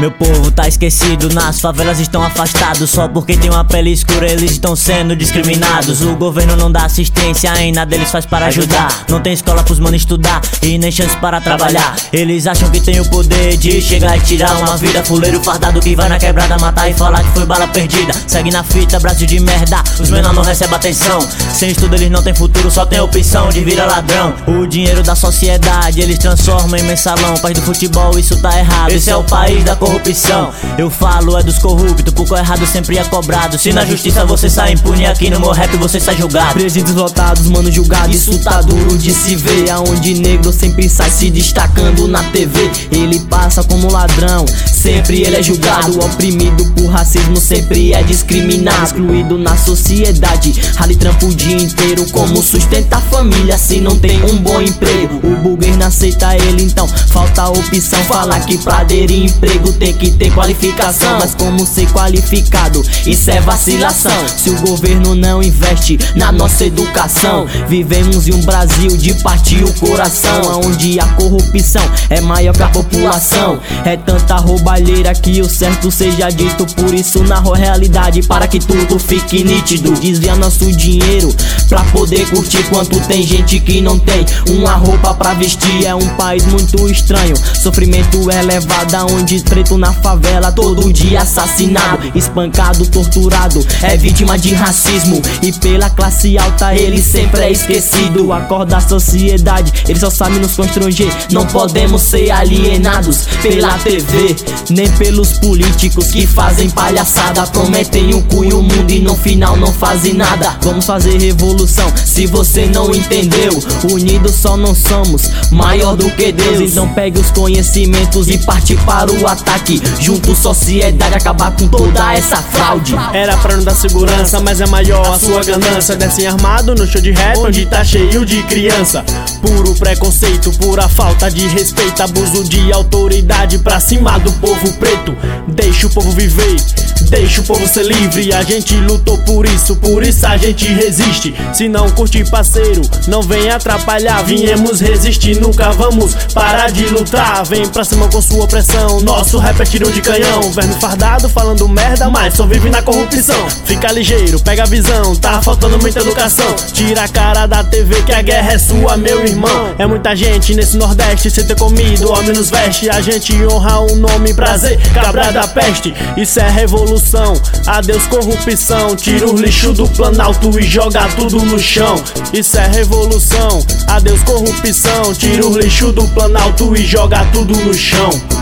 Meu povo tá esquecido, nas favelas estão afastados. Só porque tem uma pele escura eles estão sendo discriminados. O governo não dá assistência, em nada eles faz para ajudar. Não tem escola pros mano estudar e nem chance para trabalhar. Eles acham que tem o poder de chegar e tirar uma vida. Fuleiro fardado que vai na quebrada matar e falar que foi bala perdida. Segue na fita, braço de merda, os menor não recebem atenção. Sem estudo eles não tem futuro, só tem opção de virar ladrão. O dinheiro da sociedade eles transformam em mensalão. País do futebol, isso tá errado, esse é o país da corrupção. Eu falo é dos corruptos, porque o errado sempre é cobrado. Se na justiça você sai impune, aqui no meu rap você sai julgado. Presídios lotados, mano julgado, isso tá duro de se ver. Aonde negro sempre sai se destacando na TV. Ele passa como ladrão, sempre ele é julgado. Oprimido por racismo, sempre é discriminado. Excluído na sociedade, rala e trampo o dia inteiro. Como sustenta a família se não tem um bom emprego? O burguês não aceita ele, então falta opção. Falar que pra aderir emprego tem que ter qualificação. Mas como ser qualificado? Isso é vacilação. Se o governo não investe na nossa educação, vivemos em um Brasil de partir o coração, onde a corrupção é maior que a população. É tanta roubalheira que o certo seja dito. Por isso narro a realidade para que tudo fique nítido. Desvia nosso dinheiro pra poder curtir, quanto tem gente que não tem uma roupa pra vestir. É um país muito estranho, sofrimento é levado, onde preto na favela todo dia assassinado, espancado, torturado, é vítima de racismo. E pela classe alta ele sempre é esquecido. Acorda a sociedade, ele só sabe nos constranger. Não podemos ser alienados pela TV, nem pelos políticos que fazem palhaçada. Prometem o cu e o mundo e no final não fazem nada. Vamos fazer revolução, se você não entendeu. Unidos só não somos maior do que Deus. Então pegue os conhecimentos e parte para o ataque. Junto sociedade, acabar com toda essa fraude. Era pra não dar segurança, mas é maior a sua ganância. Descem armado no show de rap, onde tá cheio de criança. Puro preconceito, pura falta de respeito. Abuso de autoridade pra cima do povo preto. Deixa o povo viver, deixa o povo ser livre. A gente lutou por isso a gente resiste. Se não curte parceiro, não vem atrapalhar. Viemos resistir, nunca vamos parar de lutar. Vem pra cima com sua opressão, nosso rap é tiro de canhão. Verme fardado falando merda, mas só vive na corrupção. Fica ligeiro, pega a visão, tá faltando muita educação. Tira a cara da TV que a guerra é sua, meu irmão. É muita gente nesse Nordeste sem ter comido, ao menos veste. A gente honra o nome, prazer, cabra da peste. Isso é revolução, adeus corrupção. Tira o lixo do Planalto e joga tudo no chão. Isso é revolução, adeus corrupção. Tira o lixo do Planalto e joga tudo no chão.